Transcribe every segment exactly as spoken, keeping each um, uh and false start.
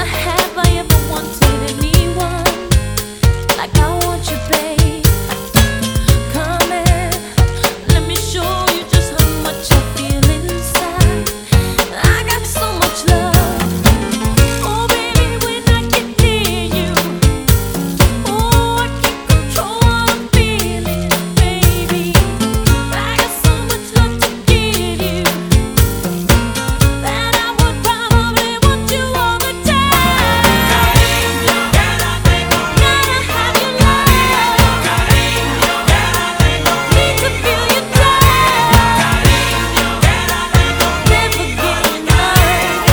Never have I ever wanted anyone like I want you, babe. Come in, let me show you just how much I feel inside. I got so much love. Oh baby, when I get near you, oh I can't control what I'm feeling, baby. I got so much love to give you that I would probably want you all the time. Gotta have your love. Need to feel your touch. Never get enough.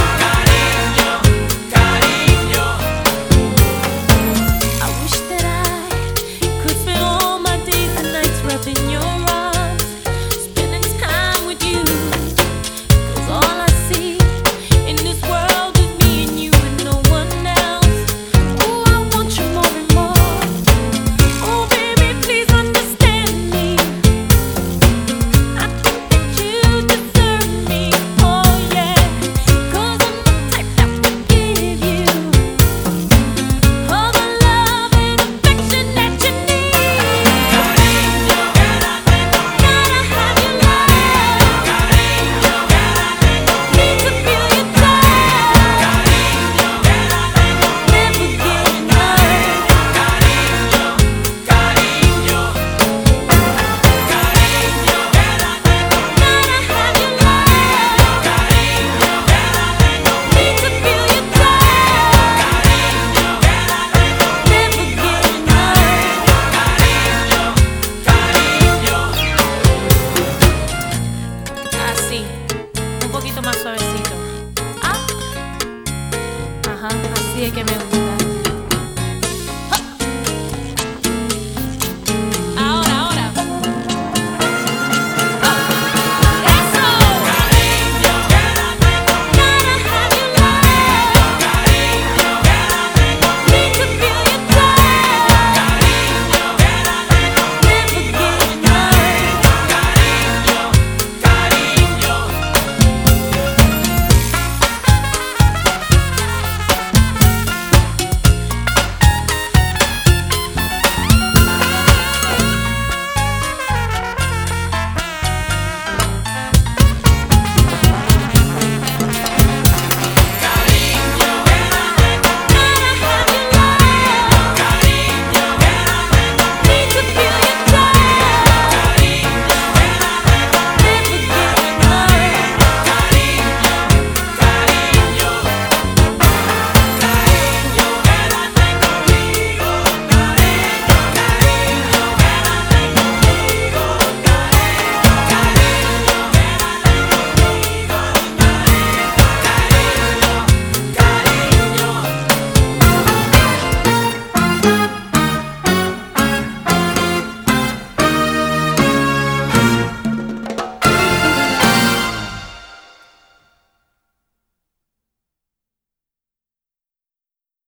I wish that I could spend all my days and nights wrapped in your arms, spending time with you. 'Cause all I see in this world is me and you and no one else. Oh, I want you more and more. Oh baby, please understand me. I think that you deserve me. Oh yeah, 'cause I'm the type that would give you all the love and affection that you need. Gotta have your love. Need to feel your touch. Never get enough. Gotta have your love. Need to feel your touch. Never get enough. Así, un poquito más suavecito. Ah, ajá, así es que me gusta.